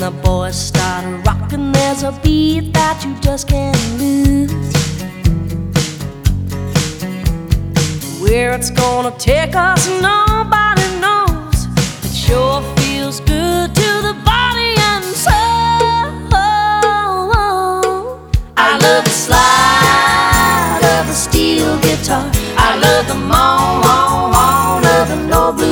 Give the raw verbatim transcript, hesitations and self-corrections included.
the boys start rocking, there's a beat that you just can't lose. Where it's gonna take us, nobody